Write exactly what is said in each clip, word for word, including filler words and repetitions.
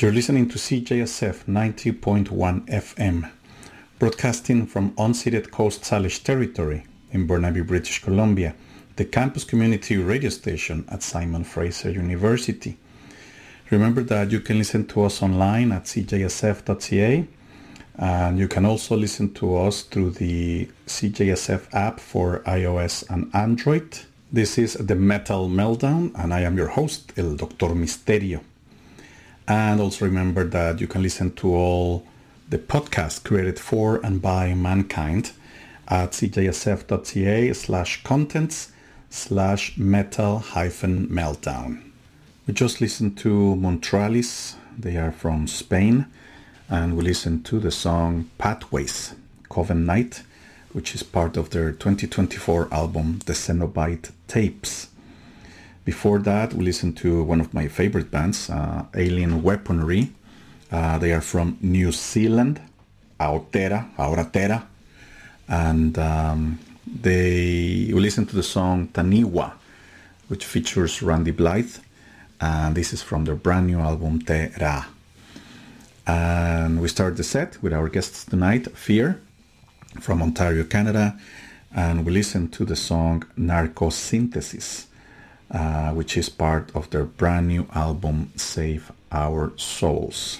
You're listening to C J S F ninety point one F M, broadcasting from unceded Coast Salish territory in Burnaby, British Columbia, the campus community radio station at Simon Fraser University. Remember that you can listen to us online at c j s f dot c a, and you can also listen to us through the C J S F app for iOS and Android. This is the Metal Meltdown, and I am your host, El Doctor Misterio. And also remember that you can listen to all the podcasts created for and by mankind at c j s f dot c a slash contents slash metal hyphen meltdown. We just listened to Montrealis. They are from Spain. And we listened to the song Pathways, Coven Night, which is part of their twenty twenty-four album, The Cenobite Tapes. Before that, we listened to one of my favorite bands, uh, Alien Weaponry. Uh, they are from New Zealand, Aotera, Aoratera. And um, they we listened to the song Taniwa, which features Randy Blythe. And this is from their brand new album, Te Ra. And we start the set with our guests tonight, Fear, from Ontario, Canada. And we listened to the song Narcosynthesis, Uh, which is part of their brand new album, Save Our Souls.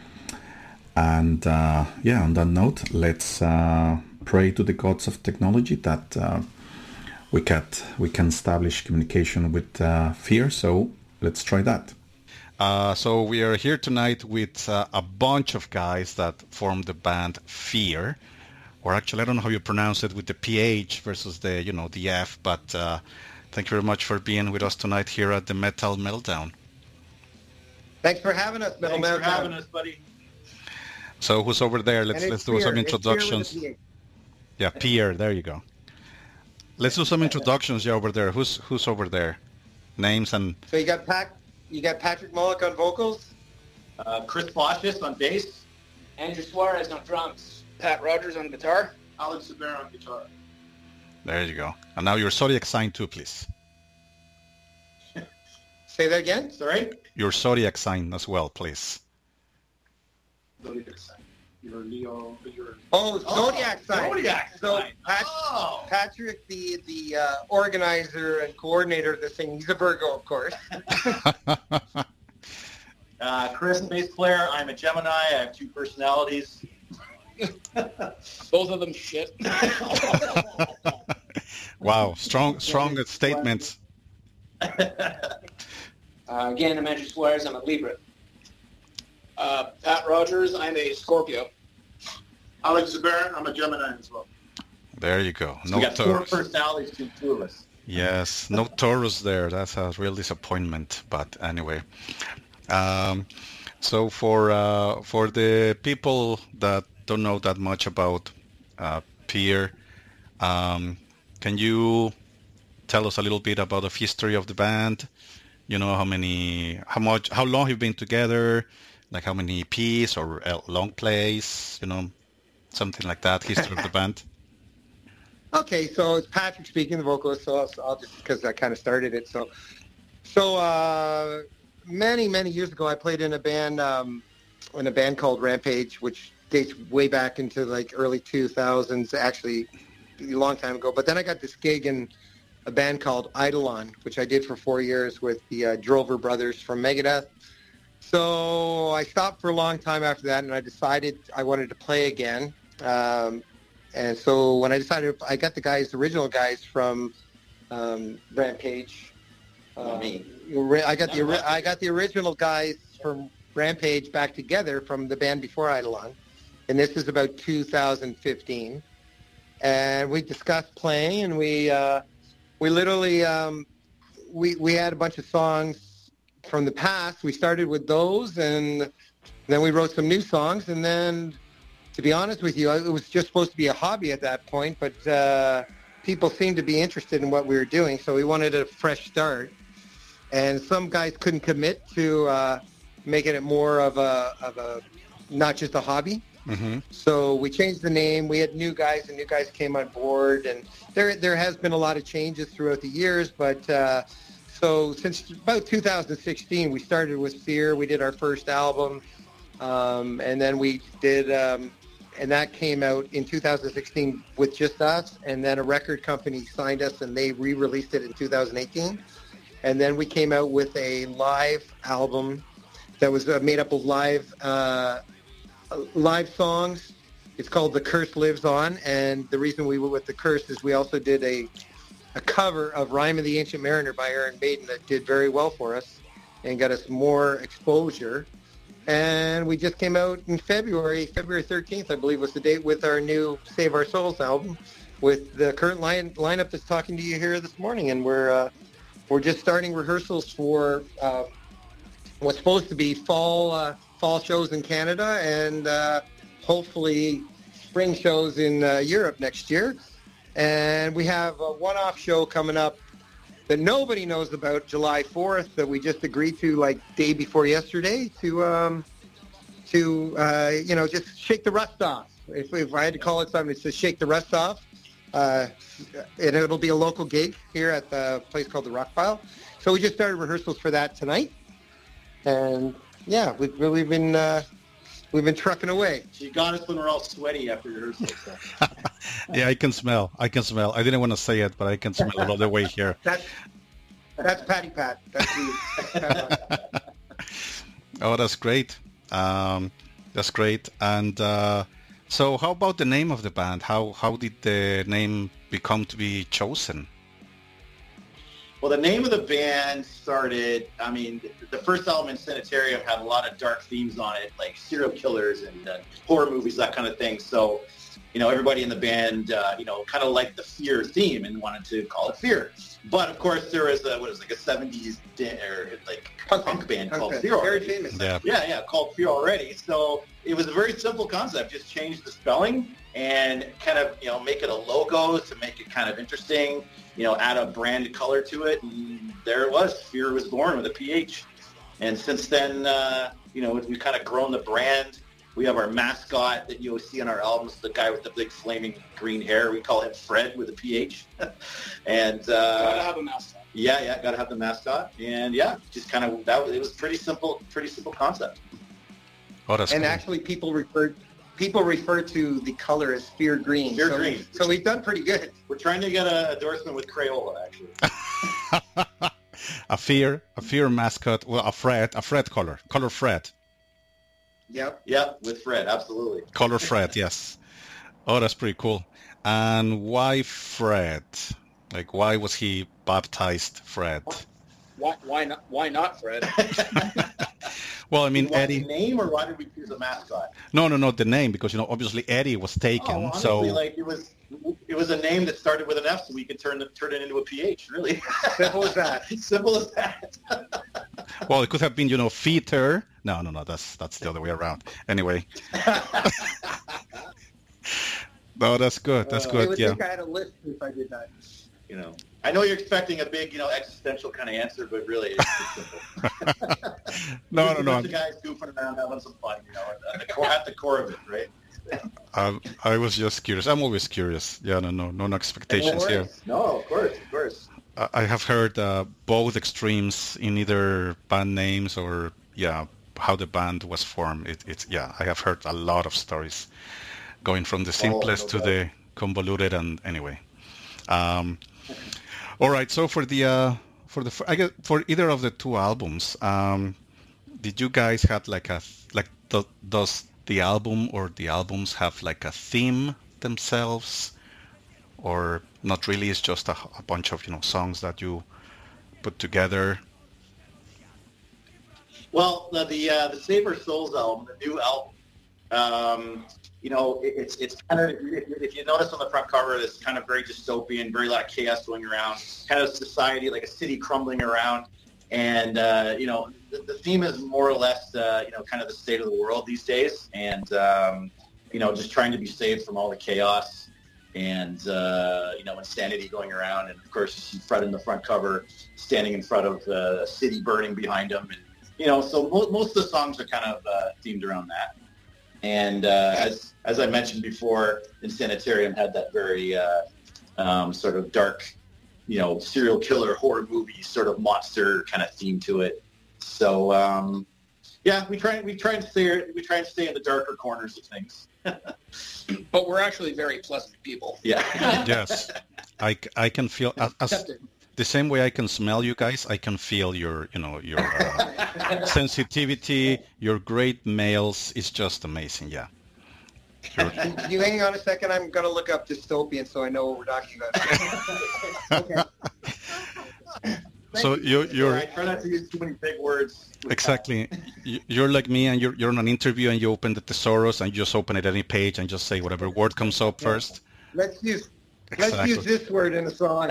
And uh, yeah, on that note, let's uh, pray to the gods of technology that uh, we, can, we can establish communication with uh, Fear. So let's try that. Uh, so we are here tonight with uh, a bunch of guys that form the band Fear. Or actually, I don't know how you pronounce it with the P H versus the, you know, the F, but... Uh, Thank you very much for being with us tonight here at the Metal Meltdown. Thanks for having us, Metal Thanks Meltdown. for having us, buddy. So who's over there? Let's let's do Fear. some introductions. Yeah, Pierre. There you go. Let's do some introductions. Yeah, over there. Who's who's over there? Names and. So you got Pat. You got Patrick Mullock on vocals. Uh, Chris Floshes on bass. Andrew Suarez on drums. Pat Rogers on guitar. Alex Sabera on guitar. There you go. And now your zodiac sign too, please. Say that again. Sorry? Your zodiac sign as well, please. Zodiac sign. You're Leo. You're... Oh, zodiac oh, sign. Zodiac so sign. Pat, Oh. Patrick, the the uh, organizer and coordinator of this thing, he's a Virgo, of course. uh, Chris, bass player. I'm a Gemini. I have two personalities. Both of them shit. Wow, strong, strong statements. uh, again, I'm Andrew Suarez. I'm a Libra. Uh, Pat Rogers. I'm a Scorpio. Alex Sabera. I'm a Gemini as well. There you go. So No we got Taurus. four personalities between two of us. Yes, no Taurus there. That's a real disappointment. But anyway, um, so for uh, for the people that don't know that much about uh, Fear, um, can you tell us a little bit about the history of the band? You know, how many, how much, how long you've been together, like how many E Ps or uh, long plays, you know, something like that, history of the band. Okay, so it's Patrick speaking, the vocalist, so I'll, I'll just, because I kind of started it. So, so uh, many, many years ago, I played in a band, um, in a band called Rampage, which dates way back into like early two thousands, actually a long time ago. But then I got this gig in a band called Eidolon, which I did for four years with the uh, Drover brothers from Megadeth. So I stopped for a long time after that, and I decided I wanted to play again. Um, and so when I decided, I got the guys, the original guys from um, Rampage. Uh, Me. I got the I got the original guys from Rampage back together from the band before Eidolon. And this is about two thousand fifteen. And we discussed playing, and we uh, we literally, um, we, we had a bunch of songs from the past. We started with those, and then we wrote some new songs. And then, to be honest with you, it was just supposed to be a hobby at that point, but uh, people seemed to be interested in what we were doing, so we wanted a fresh start. And some guys couldn't commit to uh, making it more of a, of a, not just a hobby. Mm-hmm. So we changed the name. We had new guys, and new guys came on board. And there there has been a lot of changes throughout the years, but uh, so since about two thousand sixteen, we started with Fear. We did our first album, um, and then we did, um, and that came out in two thousand sixteen with just us. And then a record company signed us, and they re-released it in two thousand eighteen. And then we came out with a live album that was uh, made up of live uh, live songs. It's called The Curse Lives On, and the reason we went with The Curse is we also did a a cover of Rhyme of the Ancient Mariner by Iron Maiden that did very well for us and got us more exposure. And we just came out in February, February thirteenth, I believe was the date, with our new Save Our Souls album with the current line, lineup that's talking to you here this morning. And we're uh, we're just starting rehearsals for uh, what's supposed to be fall uh, fall shows in Canada and uh, hopefully spring shows in uh, Europe next year. And we have a one-off show coming up that nobody knows about, July fourth, that we just agreed to like day before yesterday to, um, to uh, you know, just shake the rust off. If, if I had to call it something, it's just shake the rust off. Uh, and it'll be a local gig here at the place called the Rock Pile. So we just started rehearsals for that tonight. And, yeah, we've really been... Uh, We've been trucking away. She got us when we're all sweaty after rehearsal. So. Yeah, I can smell. I can smell. I didn't want to say it, but I can smell it all the way here. That's that's Patty Pat. That's the, oh, that's great. Um, that's great. And uh, so, how about the name of the band? How how did the name become to be chosen? Well, the name of the band started, I mean, the first album in Sanitarium had a lot of dark themes on it, like serial killers and uh, horror movies, that kind of thing. So, you know, everybody in the band, uh, you know, kind of liked the Fear theme and wanted to call it Fear. But, of course, there was, a, what is it, like a seventies da- or like punk, punk band called okay. Fear already. Very famous. Yeah. yeah, yeah, called Fear already. So it was a very simple concept, just change the spelling and kind of, you know, make it a logo to make it kind of interesting. You know, add a branded color to it, and there it was. Fear was born with a P H. And since then, uh, you know, we've kind of grown the brand. We have our mascot that you'll see on our albums, the guy with the big flaming green hair. We call him Fred with a P H. and uh, Gotta have a mascot. Yeah, yeah, gotta have the mascot. And yeah, just kind of that. It was pretty simple, pretty simple concept. Oh, that's and cool. actually, people refer people refer to the color as Fear Green. Fear so, Green. So we've done pretty good. We're trying to get an endorsement with Crayola, actually. a fear, a fear mascot. Well, a Fred, a Fred color, color Fred. Yep. Yep, with Fred, absolutely. Color Fred, yes. Oh, that's pretty cool. And why Fred? Like, why was he baptized Fred? Why, why not? Why not, Fred? Well, I mean, Did you want Eddie. the name, or why did we choose a mascot? No, no, no, the name, because you know, obviously Eddie was taken. Oh, honestly, so, like it was, it was a name that started with an F, so we could turn it, turn it into a P H. Really, Simple as that. Simple as that. well, it could have been, you know, Feeter. No, no, no, that's that's the other way around. Anyway. No, that's good. That's Uh, I good. would Yeah. think I had a list if I did that. You know, I know you're expecting a big, you know, existential kind of answer, but really, it's just simple. No, Just no, a no. bunch of guys goofing around, having some fun. You know, at the core, at the core of it, right? I, I was just curious. I'm always curious. Yeah, no, no, no expectations no here. worries. No, of course, of course. I I have heard uh, both extremes in either band names or yeah, how the band was formed. It, it's yeah, I have heard a lot of stories, going from the simplest no to doubt. the convoluted. And anyway, um, all right. So for the uh, for the I guess for either of the two albums, um, did you guys have like a like the, does the album or the albums have like a theme themselves, or not really? It's just a, a bunch of you know songs that you put together. Well, the the, uh, the Save Our Souls album, the new album, um, you know, it, it's it's kind of, if, if you notice on the front cover, it's kind of very dystopian, very lot of chaos going around, kind of society, like a city crumbling around. And, uh, you know, the, the theme is more or less, uh, you know, kind of the state of the world these days. And, um, you know, just trying to be saved from all the chaos and, uh, you know, insanity going around. And, of course, you see Fred in the front cover standing in front of uh, a city burning behind him. And, you know, so mo- most of the songs are kind of uh, themed around that. And uh, as as I mentioned before, in Sanitarium had that very uh, um, sort of dark you know, serial killer horror movie sort of monster kind of theme to it. So um, yeah, we try we try and stay we try and stay in the darker corners of things. But we're actually very pleasant people. Yeah. Yes, I, I can feel as, as the same way I can smell you guys. I can feel your you know your uh, sensitivity. Your great males is just amazing. Yeah. Sure. Can you hang on a second? I'm going to look up dystopian so I know what we're talking about. Okay. So you, you're. Yeah, I try not to use too many big words. Exactly. You're like me, and you're you're on an interview, and you open the thesaurus, and you just open it any page, and just say whatever word comes up first. Let's use Exactly. let's use this word in a song.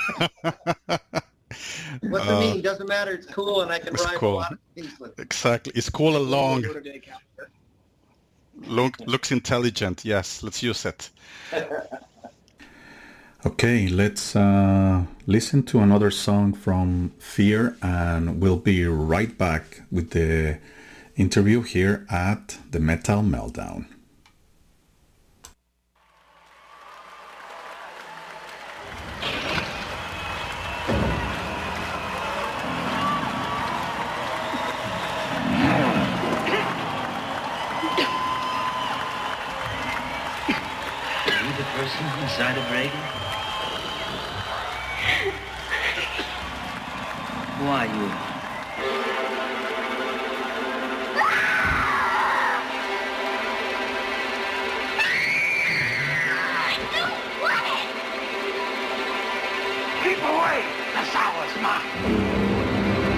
What's the Uh, meaning? Doesn't matter. It's cool, and I can it's rhyme cool. a lot of things with it. Exactly. It's cool and long. Go to day calendar. Look, looks intelligent. Yes, let's use it. Okay, let's uh, listen to another song from Fear, and we'll be right back with the interview here at the Metal Meltdown. Are you the person inside of Reagan? Who are you? Keep away! The sour's mine!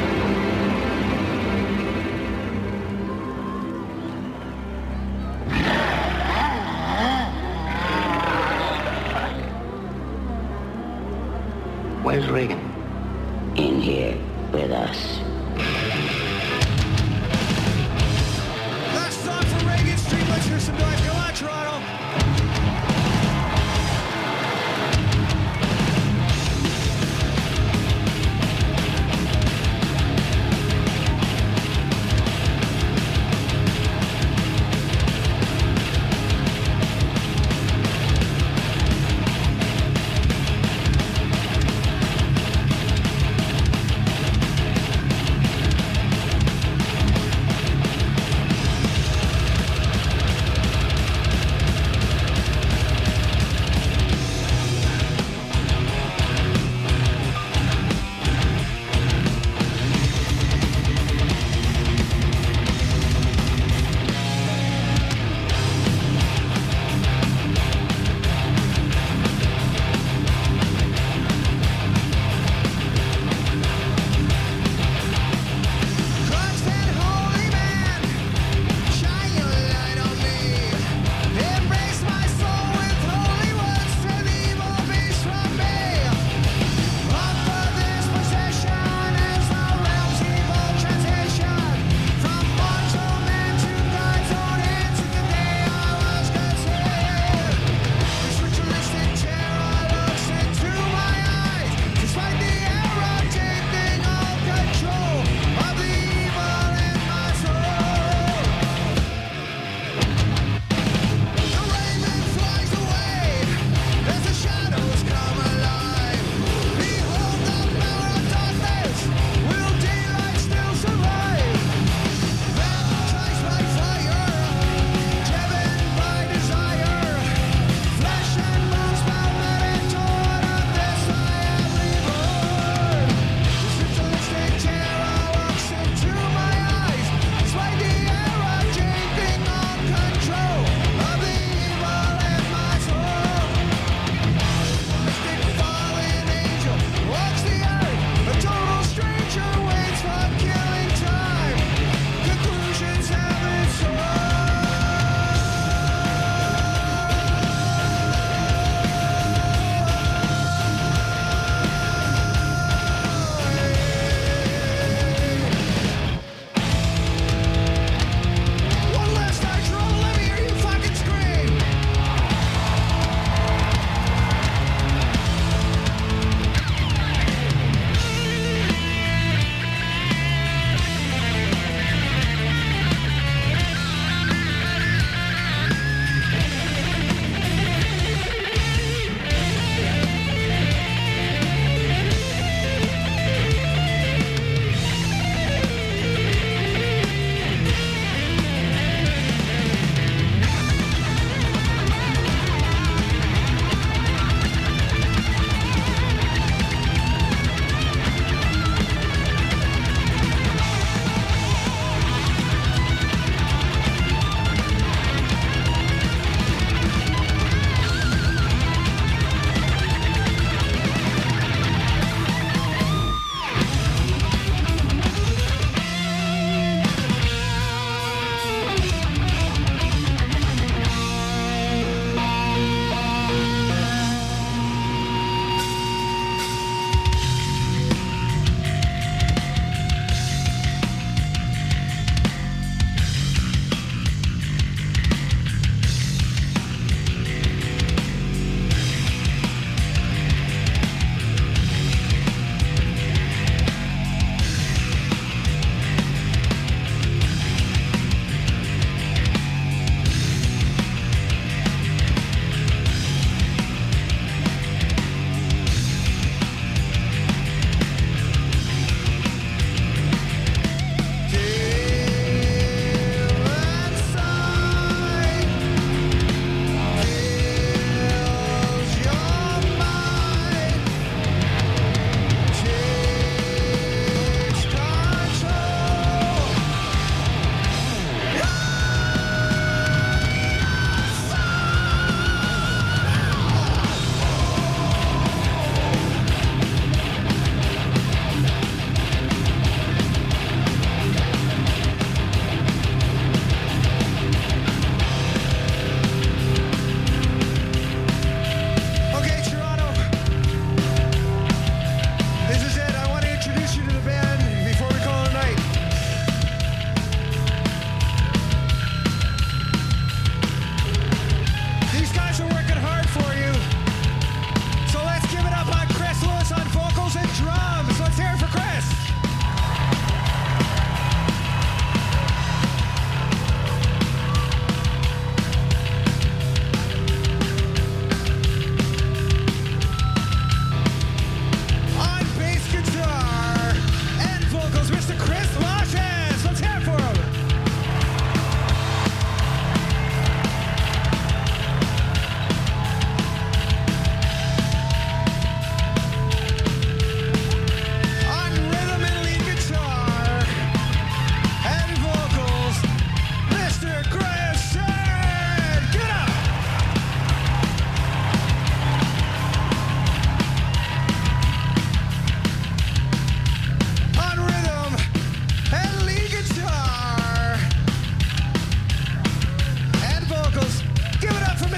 Where's Reagan? In here with us. Last song for Reagan Street. Let's hear some noise. Go on, Toronto.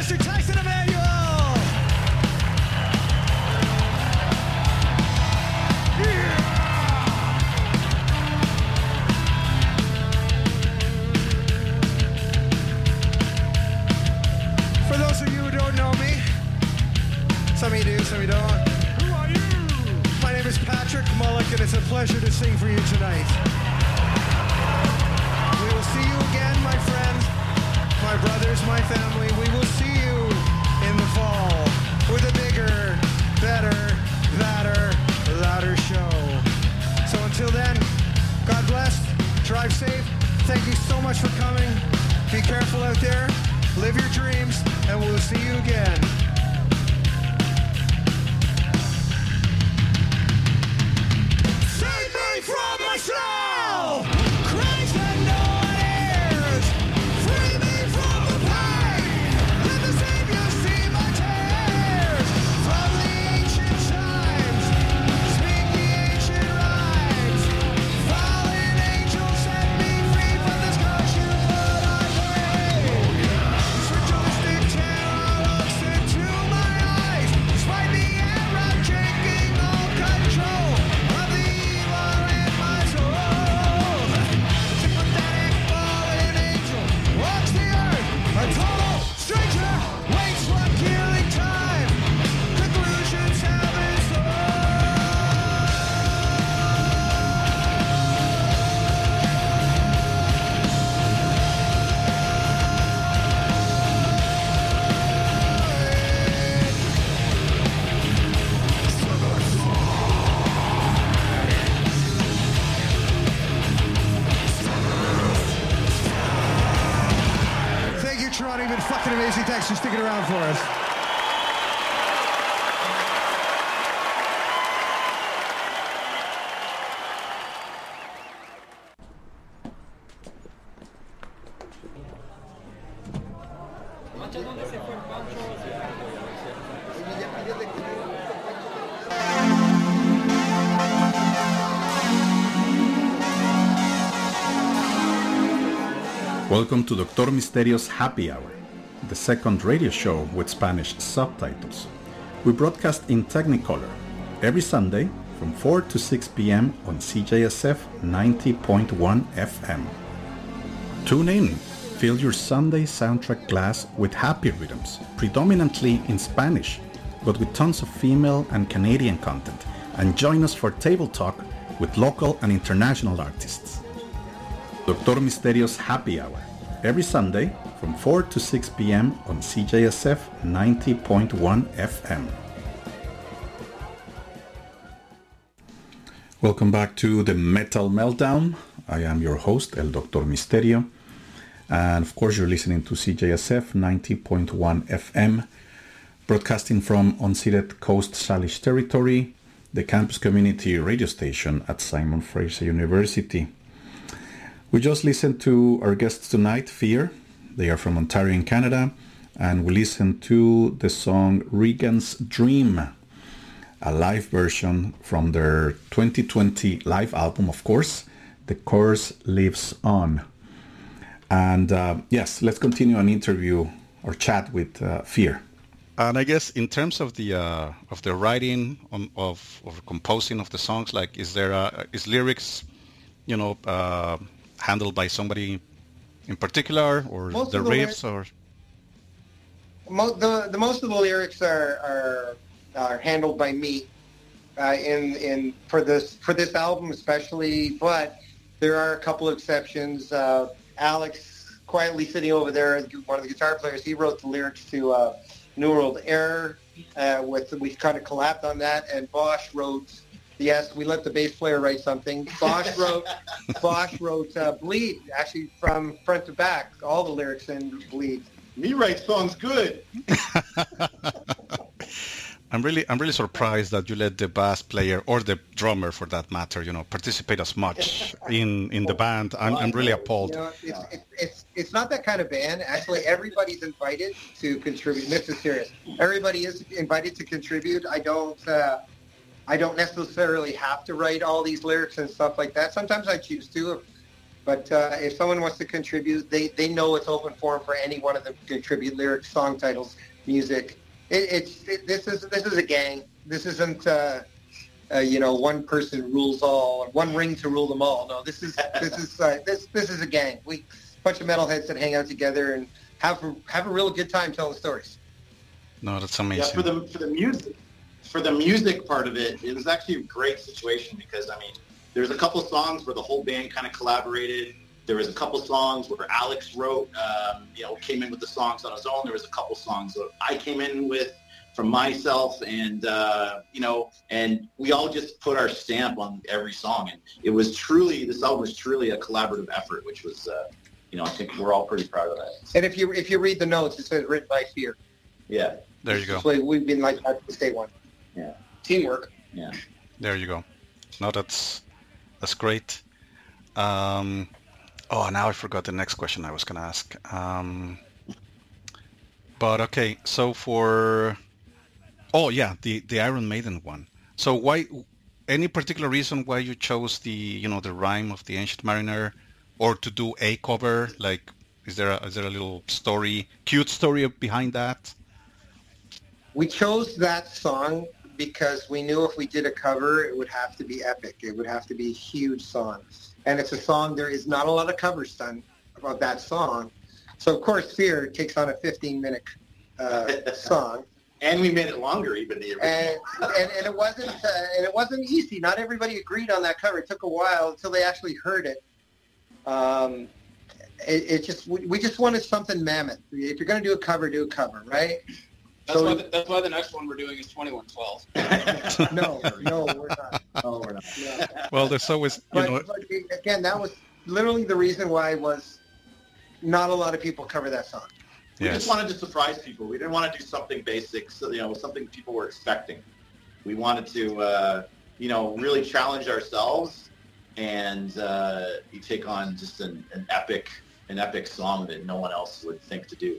Mister Tyson Emanuel. Yeah. For those of you who don't know me, some of you do, some of you don't. Who are you? My name is Patrick Mullick, and it's a pleasure to sing for you tonight. We will see you again, my friends, my brothers, my family. We will see you in the fall with a bigger, better, badder, louder show. So until then, God bless, drive safe. Thank you so much for coming. Be careful out there, live your dreams, and we'll see you again. Save me from myself! Cries that no one hears! Free me from the pain! Let the Savior see my tears! From the ancient times, speak the ancient rhymes. Fallen angel, set me free from this caution blood I pray. This ritualistic terror looks into my eyes. Despite the error taking all control of the evil in my soul. Sympathetic fallen angel walks the earth. A total stranger waits for killing time. Conclusions have been Thank you, Toronto. You've been fucking amazing. Thanks for sticking around for us. Welcome to Doctor Misterio's Happy Hour, the second radio show with Spanish subtitles. We broadcast in Technicolor every Sunday from four to six p.m. on C J S F ninety point one F M. Tune in, fill your Sunday soundtrack glass with happy rhythms, predominantly in Spanish, but with tons of female and Canadian content, and join us for table talk with local and international artists. Doctor Misterio's Happy Hour, every Sunday from four to six p.m. on C J S F ninety point one F M. Welcome back to the Metal Meltdown. I am your host, El Doctor Misterio. And of course, you're listening to C J S F ninety point one F M, broadcasting from unceded Coast Salish territory, the campus community radio station at Simon Fraser University. We just listened to our guests tonight, Fear. They are from Ontario in Canada, and we listened to the song Regan's Dream, a live version from their twenty twenty live album, of course, The Course Lives On. And uh, yes, let's continue an interview or chat with uh, Fear. And I guess in terms of the uh, of the writing on, of of composing of the songs, like is there a, is lyrics, you know, uh, handled by somebody in particular, or Most the of the riffs, lyri- or Mo- the, the most of the lyrics are are, are handled by me uh, in in for this for this album especially, but there are a couple of exceptions. Uh, Alex, quietly sitting over there, one of the guitar players, he wrote the lyrics to uh, New World Error. Uh, with we kind of collabed on that, and Bosch wrote. Yes, we let the bass player write something. Bosch wrote, Bosch wrote uh, Bleed, actually from front to back, all the lyrics in Bleed. Me write songs good. I'm really I'm really surprised that you let the bass player or the drummer, for that matter, you know, participate as much in, in the band. I'm I'm really appalled. You know, it's, it's it's it's not that kind of band. Actually, everybody's invited to contribute. This is serious. Everybody is invited to contribute. I don't uh, I don't necessarily have to write all these lyrics and stuff like that. Sometimes I choose to. If, But uh, if someone wants to contribute, they, they know it's open forum for any one of them to contribute lyrics, song titles, music. It, it's it, this is this is a gang. This isn't uh, uh, you know one person rules all, or one ring to rule them all. No, this is this is uh, this this is a gang. We bunch of metalheads that hang out together and have a, have a real good time telling stories. No, that's amazing. Yeah, for the for the music, for the music part of it, it was actually a great situation because I mean, there's a couple songs where the whole band kind of collaborated. There was a couple songs where Alex wrote, um, you know, came in with the songs on his own. There was a couple songs that I came in with from myself, and uh, you know, and we all just put our stamp on every song. And it was truly, this album was truly a collaborative effort, which was, uh, you know, I think we're all pretty proud of that. And if you if you read the notes, it says written by Fear. Yeah, there you go. So we've been like that since day one. Yeah, teamwork. Yeah, there you go. No, that's that's great. Um, oh, now I forgot the next question I was going to ask. Um, but okay, so for oh yeah, the the Iron Maiden one. So why? Any particular reason why you chose the you know the Rime of the Ancient Mariner, or to do a cover? Like, is there a, is there a little story, cute story behind that? We chose that song because we knew if we did a cover, it would have to be epic. It would have to be a huge song. And it's a song, there is not a lot of covers done about that song. So, of course, Fear takes on a fifteen-minute uh, song. And we made it longer, even the original. And, and, and, it wasn't, uh, and it wasn't easy. Not everybody agreed on that cover. It took a while until they actually heard it. Um, it, it just we, we just wanted something mammoth. If you're going to do a cover, do a cover, right? That's, so, why the, that's why the next one we're doing is twenty-one twelve. no, no, we're not. No, we're not. No. Well, there's always, you but, know... but again, that was literally the reason why was not a lot of people cover that song. We Yes. just wanted to surprise people. We didn't want to do something basic, so you know, something people were expecting. We wanted to, uh, you know, really challenge ourselves, and uh, you take on just an, an epic, an epic song that no one else would think to do.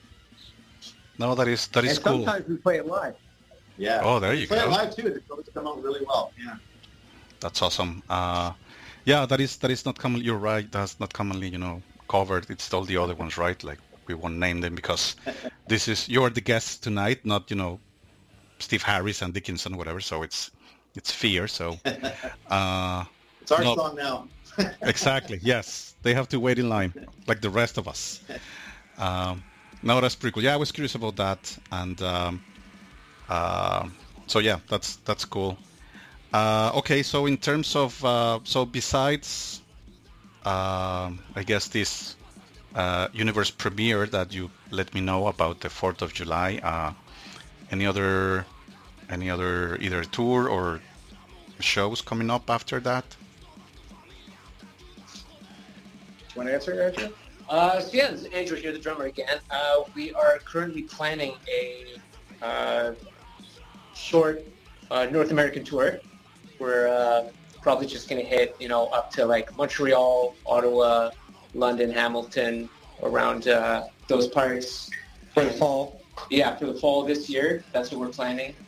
No, that is that is and cool. sometimes we play it live. Yeah. Oh, there you Play go. it live too. It's always come out really well. Yeah. That's awesome. Uh, yeah, that is that is not common. You're right. That's not commonly, you know, covered. It's all the other ones, right? Like we won't name them because this is you're the guest tonight, not you know, Steve Harris and Dickinson, whatever. So it's it's Fear. So uh, It's our no, song now. exactly. Yes, they have to wait in line like the rest of us. Um, no, that's pretty cool. Yeah, I was curious about that, and um, uh, so yeah, that's that's cool. Uh, okay, so in terms of uh, so besides, uh, I guess this uh, universe premiere that you let me know about the fourth of July, uh, any other any other either tour or shows coming up after that? Want to answer, Andrew? Uh, so yeah, this is Andrew here, the drummer again. Uh, we are currently planning a uh, short uh, North American tour. We're uh, probably just going to hit, you know, up to like Montreal, Ottawa, London, Hamilton, around uh, those parts. For the fall. Yeah, for the fall this year. That's what we're planning.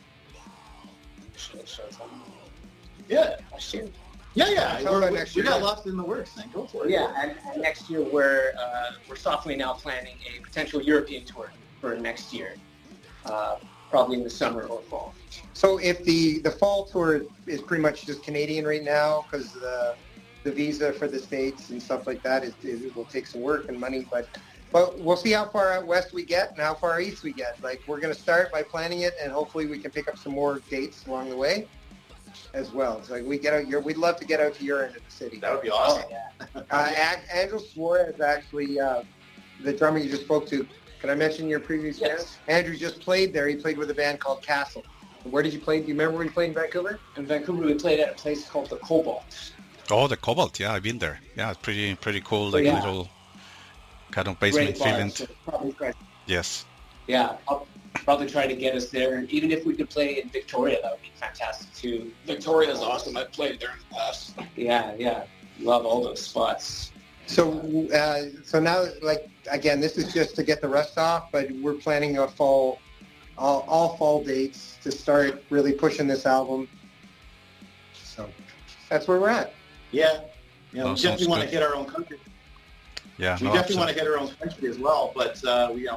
Yeah. Next year. Yeah, yeah. Tell We're, about we next we year. got lots in the works, then. Go for it. Yeah, and, and next year we're uh, we're softly now planning a potential European tour for next year, uh, probably in the summer or fall. So if the, the fall tour is pretty much just Canadian right now because the the visa for the States and stuff like that is, is it will take some work and money, but but we'll see how far out west we get and how far east we get. Like we're going to start by planning it, and hopefully we can pick up some more dates along the way as well. So like we get out your, we'd love to get out to your end of the city. That would be awesome. Uh, A- Andrew Suarez, actually, uh, the drummer you just spoke to. Can I mention your previous Yes. band? Andrew just played there. He played with a band called Castle. Where did you play? Do you remember where you played in Vancouver? In Vancouver, we played at a place called the Cobalt. Oh, the Cobalt. Yeah, I've been there. Yeah, it's pretty pretty cool. Like Yeah. little kind of basement Great bar, feeling. so probably try, Yes. yeah, I'll probably try to get us there. And even if we could play in Victoria, that would be fantastic too. Victoria's awesome. I've played there in the past. Yeah, yeah, love all those spots. So, uh, so now, like again, this is just to get the rust off, but we're planning a fall, all, all fall dates to start really pushing this album. So, that's where we're at. Yeah. You know, No, we sounds definitely want to good. hit our own country. Yeah, We no, definitely want absolutely. to hit our own country as well, but uh, we, you know,